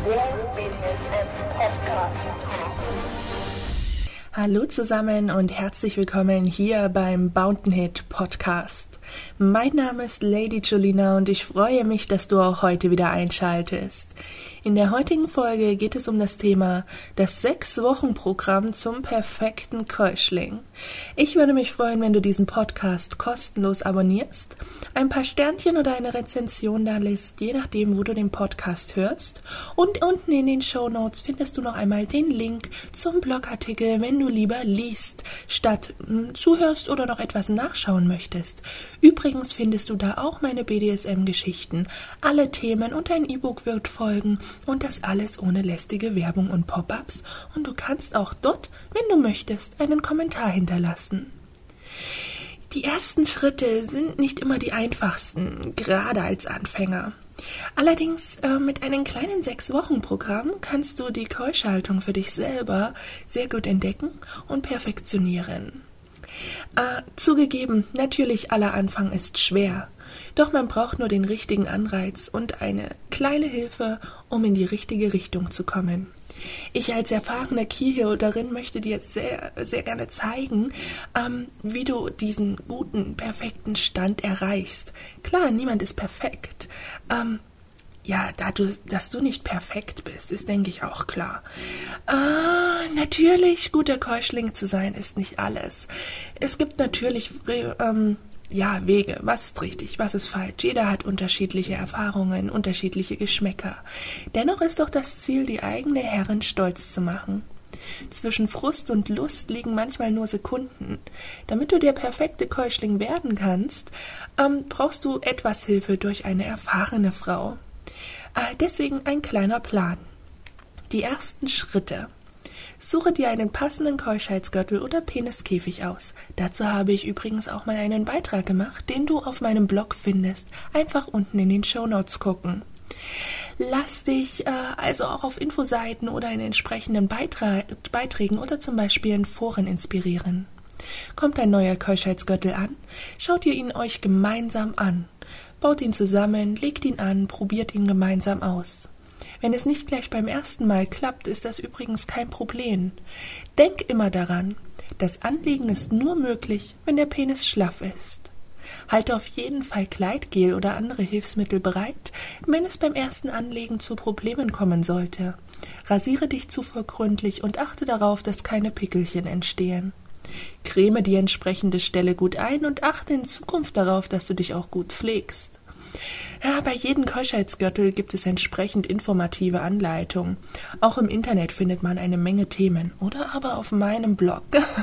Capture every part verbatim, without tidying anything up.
Der B D S M-Podcast. Hallo zusammen und herzlich willkommen hier beim Bountenhit Podcast. Mein Name ist Lady Julina und ich freue mich, dass du auch heute wieder einschaltest. In der heutigen Folge geht es um das Thema das Sechs-Wochen-Programm zum perfekten Keuschling. Ich würde mich freuen, wenn du diesen Podcast kostenlos abonnierst, ein paar Sternchen oder eine Rezension da lässt, je nachdem, wo du den Podcast hörst. Und unten in den Shownotes findest du noch einmal den Link zum Blogartikel, wenn du lieber liest, statt mh, zuhörst oder noch etwas nachschauen möchtest. Übrigens findest du da auch meine B D S M-Geschichten, alle Themen und ein E-Book wird folgen. Und das alles ohne lästige Werbung und Pop-ups. Und du kannst auch dort, wenn du möchtest, einen Kommentar hinterlassen. Die ersten Schritte sind nicht immer die einfachsten, gerade als Anfänger. Allerdings äh, mit einem kleinen Sechs-Wochen-Programm kannst du die Keuschhaltung für dich selber sehr gut entdecken und perfektionieren. Äh, zugegeben, natürlich aller Anfang ist schwer. Doch man braucht nur den richtigen Anreiz und eine kleine Hilfe, um in die richtige Richtung zu kommen. Ich als erfahrene Keyholderin möchte dir jetzt sehr, sehr gerne zeigen, ähm, wie du diesen guten, perfekten Stand erreichst. Klar, niemand ist perfekt. Ähm, ja, da du, dass du nicht perfekt bist, ist, denke ich, auch klar. Äh, natürlich, guter Keuschling zu sein, ist nicht alles. Es gibt natürlich ähm, ja, Wege. Was ist richtig, was ist falsch? Jeder hat unterschiedliche Erfahrungen, unterschiedliche Geschmäcker. Dennoch ist doch das Ziel, die eigene Herrin stolz zu machen. Zwischen Frust und Lust liegen manchmal nur Sekunden. Damit du der perfekte Keuschling werden kannst, ähm, brauchst du etwas Hilfe durch eine erfahrene Frau. Äh, deswegen ein kleiner Plan. Die ersten Schritte. Suche dir einen passenden Keuschheitsgürtel oder Peniskäfig aus. Dazu habe ich übrigens auch mal einen Beitrag gemacht, den du auf meinem Blog findest. Einfach unten in den Shownotes gucken. Lass dich äh, also auch auf Infoseiten oder in entsprechenden Beitra- Beiträgen oder zum Beispiel in Foren inspirieren. Kommt ein neuer Keuschheitsgürtel an, schaut ihr ihn euch gemeinsam an. Baut ihn zusammen, legt ihn an, probiert ihn gemeinsam aus. Wenn es nicht gleich beim ersten Mal klappt, ist das übrigens kein Problem. Denk immer daran, das Anlegen ist nur möglich, wenn der Penis schlaff ist. Halte auf jeden Fall Gleitgel oder andere Hilfsmittel bereit, wenn es beim ersten Anlegen zu Problemen kommen sollte. Rasiere dich zuvor gründlich und achte darauf, dass keine Pickelchen entstehen. Creme die entsprechende Stelle gut ein und achte in Zukunft darauf, dass du dich auch gut pflegst. Ja, bei jedem Keuschheitsgürtel gibt es entsprechend informative Anleitungen. Auch im Internet findet man eine Menge Themen oder aber auf meinem Blog.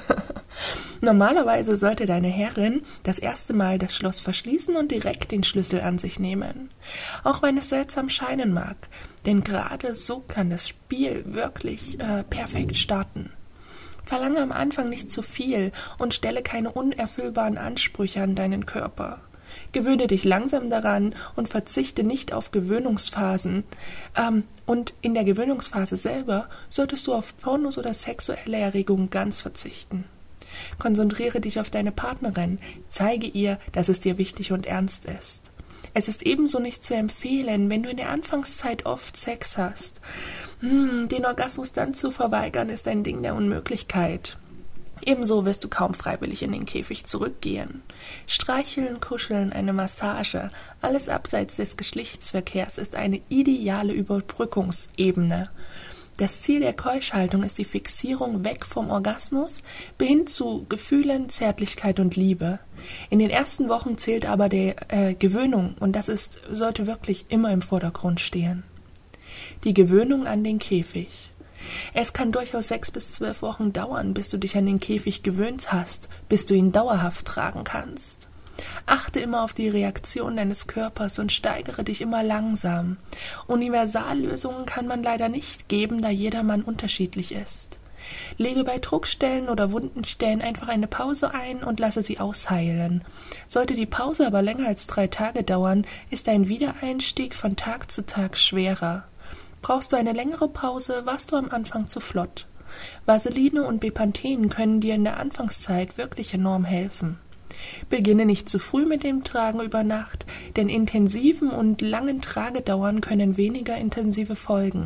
Normalerweise sollte deine Herrin das erste Mal das Schloss verschließen und direkt den Schlüssel an sich nehmen. Auch wenn es seltsam scheinen mag, denn gerade so kann das Spiel wirklich äh, perfekt starten. Verlange am Anfang nicht zu viel und stelle keine unerfüllbaren Ansprüche an deinen Körper. Gewöhne dich langsam daran und verzichte nicht auf Gewöhnungsphasen. Ähm, und in der Gewöhnungsphase selber solltest du auf Pornos oder sexuelle Erregungen ganz verzichten. Konzentriere dich auf deine Partnerin. Zeige ihr, dass es dir wichtig und ernst ist. Es ist ebenso nicht zu empfehlen, wenn du in der Anfangszeit oft Sex hast. Hm, den Orgasmus dann zu verweigern, ist ein Ding der Unmöglichkeit. Ebenso wirst du kaum freiwillig in den Käfig zurückgehen. Streicheln, Kuscheln, eine Massage, alles abseits des Geschlechtsverkehrs ist eine ideale Überbrückungsebene. Das Ziel der Keuschhaltung ist die Fixierung weg vom Orgasmus hin zu Gefühlen, Zärtlichkeit und Liebe. In den ersten Wochen zählt aber die äh, Gewöhnung und das ist, sollte wirklich immer im Vordergrund stehen. Die Gewöhnung an den Käfig. Es kann durchaus sechs bis zwölf Wochen dauern, bis du dich an den Käfig gewöhnt hast, bis du ihn dauerhaft tragen kannst. Achte immer auf die Reaktion deines Körpers und steigere dich immer langsam. Universallösungen kann man leider nicht geben, da jedermann unterschiedlich ist. Lege bei Druckstellen oder Wundenstellen einfach eine Pause ein und lasse sie ausheilen. Sollte die Pause aber länger als drei Tage dauern, ist ein Wiedereinstieg von Tag zu Tag schwerer. Brauchst du eine längere Pause, warst du am Anfang zu flott. Vaseline und Bepanthen können dir in der Anfangszeit wirklich enorm helfen. Beginne nicht zu früh mit dem Tragen über Nacht, denn intensiven und langen Tragedauern können weniger intensive folgen.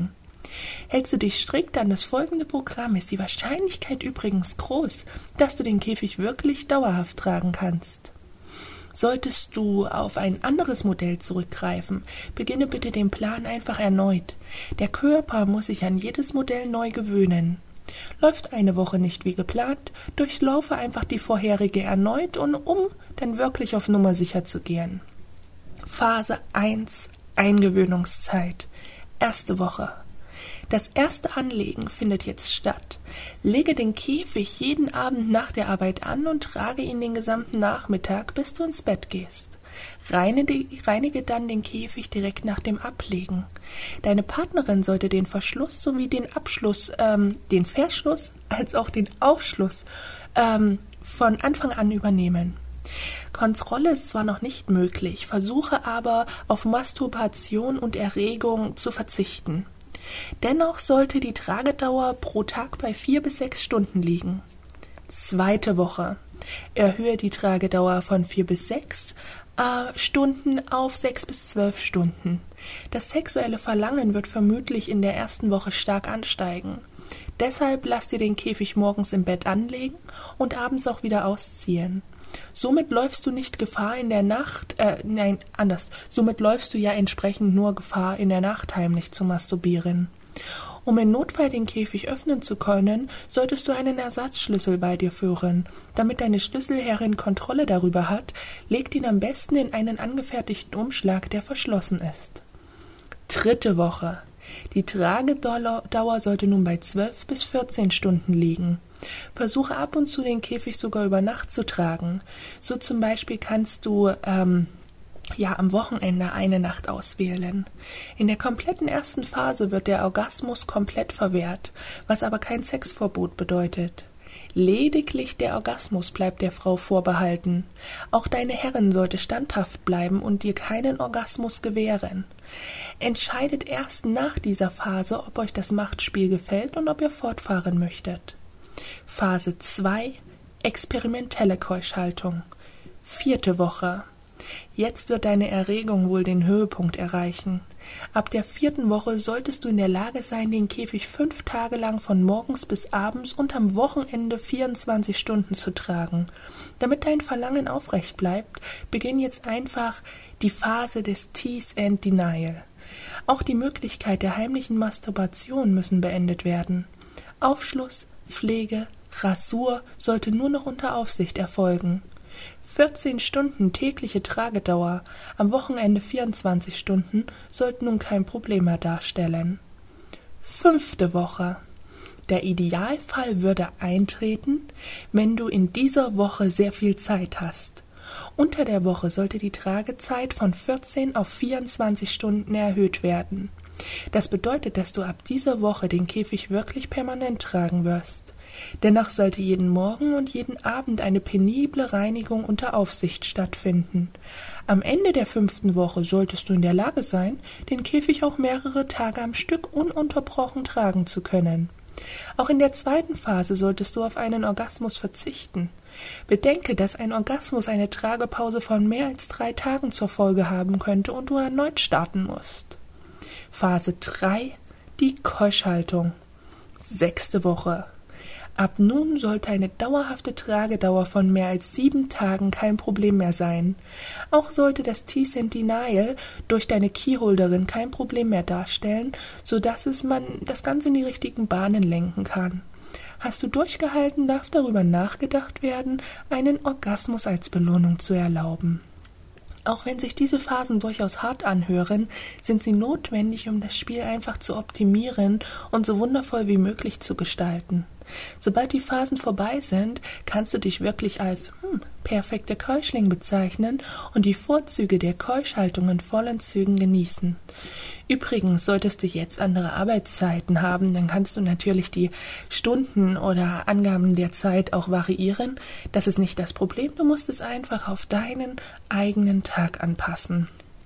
Hältst du dich strikt an das folgende Programm, ist die Wahrscheinlichkeit übrigens groß, dass du den Käfig wirklich dauerhaft tragen kannst. Solltest du auf ein anderes Modell zurückgreifen, beginne bitte den Plan einfach erneut. Der Körper muss sich an jedes Modell neu gewöhnen. Läuft eine Woche nicht wie geplant, durchlaufe einfach die vorherige erneut und um dann wirklich auf Nummer sicher zu gehen. Phase eins Eingewöhnungszeit. Erste Woche. Das erste Anlegen findet jetzt statt. Lege den Käfig jeden Abend nach der Arbeit an und trage ihn den gesamten Nachmittag, bis du ins Bett gehst. Reinige, reinige dann den Käfig direkt nach dem Ablegen. Deine Partnerin sollte den Verschluss sowie den Abschluss, ähm, den Verschluss als auch den Aufschluss ähm, von Anfang an übernehmen. Kontrolle ist zwar noch nicht möglich, versuche aber auf Masturbation und Erregung zu verzichten. Dennoch sollte die Tragedauer pro Tag bei vier bis sechs Stunden liegen. Zweite Woche. Erhöhe die Tragedauer von vier bis sechs äh, Stunden auf sechs bis zwölf Stunden. Das sexuelle Verlangen wird vermutlich in der ersten Woche stark ansteigen. Deshalb lass dir den Käfig morgens im Bett anlegen und abends auch wieder ausziehen. Somit läufst du nicht Gefahr in der Nacht, äh, nein, anders. Somit läufst du ja entsprechend nur Gefahr, in der Nacht heimlich zu masturbieren. Um im Notfall den Käfig öffnen zu können, solltest du einen Ersatzschlüssel bei dir führen. Damit deine Schlüsselherrin Kontrolle darüber hat, leg ihn am besten in einen angefertigten Umschlag, der verschlossen ist. Dritte Woche. Die Tragedauer sollte nun bei zwölf bis vierzehn Stunden liegen. Versuche ab und zu den Käfig sogar über Nacht zu tragen. So zum Beispiel kannst du ähm, ja am Wochenende eine Nacht auswählen. In der kompletten ersten Phase wird der Orgasmus komplett verwehrt, was aber kein Sexverbot bedeutet. Lediglich der Orgasmus bleibt der Frau vorbehalten. Auch deine Herrin sollte standhaft bleiben und dir keinen Orgasmus gewähren. Entscheidet erst nach dieser Phase, ob euch das Machtspiel gefällt und ob ihr fortfahren möchtet. Phase zwei Experimentelle Keuschhaltung. Vierte Woche. Jetzt wird deine Erregung wohl den Höhepunkt erreichen. Ab der vierten Woche solltest du in der Lage sein, den Käfig fünf Tage lang von morgens bis abends und am Wochenende vierundzwanzig Stunden zu tragen. Damit dein Verlangen aufrecht bleibt, beginn jetzt einfach die Phase des Tease and Denial. Auch die Möglichkeit der heimlichen Masturbation müssen beendet werden. Aufschluss, Pflege, Rasur sollte nur noch unter Aufsicht erfolgen. vierzehn Stunden tägliche Tragedauer, am Wochenende vierundzwanzig Stunden, sollten nun kein Problem mehr darstellen. Fünfte Woche. Der Idealfall würde eintreten, wenn du in dieser Woche sehr viel Zeit hast. Unter der Woche sollte die Tragezeit von vierzehn auf vierundzwanzig Stunden erhöht werden. Das bedeutet, dass du ab dieser Woche den Käfig wirklich permanent tragen wirst. Dennoch sollte jeden Morgen und jeden Abend eine penible Reinigung unter Aufsicht stattfinden. Am Ende der fünften Woche solltest du in der Lage sein, den Käfig auch mehrere Tage am Stück ununterbrochen tragen zu können. Auch in der zweiten Phase solltest du auf einen Orgasmus verzichten. Bedenke, dass ein Orgasmus eine Tragepause von mehr als drei Tagen zur Folge haben könnte und du erneut starten musst. Phase drei Die Keuschhaltung. Sechste Woche. Ab nun sollte eine dauerhafte Tragedauer von mehr als sieben Tagen kein Problem mehr sein. Auch sollte das Tease and Denial durch deine Keyholderin kein Problem mehr darstellen, sodass es man das Ganze in die richtigen Bahnen lenken kann. Hast du durchgehalten, darf darüber nachgedacht werden, einen Orgasmus als Belohnung zu erlauben. Auch wenn sich diese Phasen durchaus hart anhören, sind sie notwendig, um das Spiel einfach zu optimieren und so wundervoll wie möglich zu gestalten. Sobald die Phasen vorbei sind, kannst du dich wirklich als hm, perfekter Keuschling bezeichnen und die Vorzüge der Keuschhaltung in vollen Zügen genießen. Übrigens, solltest du jetzt andere Arbeitszeiten haben, dann kannst du natürlich die Stunden oder Angaben der Zeit auch variieren. Das ist nicht das Problem, du musst es einfach auf deinen eigenen Tag anpassen.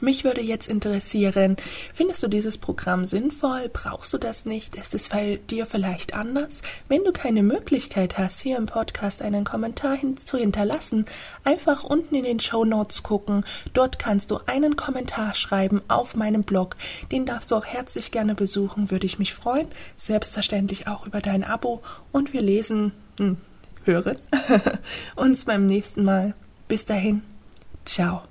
Mich würde jetzt interessieren, findest du dieses Programm sinnvoll? Brauchst du das nicht? Ist es bei dir vielleicht anders? Wenn du keine Möglichkeit hast, hier im Podcast einen Kommentar hin zu hinterlassen, einfach unten in den Shownotes gucken. Dort kannst du einen Kommentar schreiben auf meinem Blog. Den darfst du auch herzlich gerne besuchen, würde ich mich freuen. Selbstverständlich auch über dein Abo. Und wir lesen, hm, hören uns beim nächsten Mal. Bis dahin, ciao.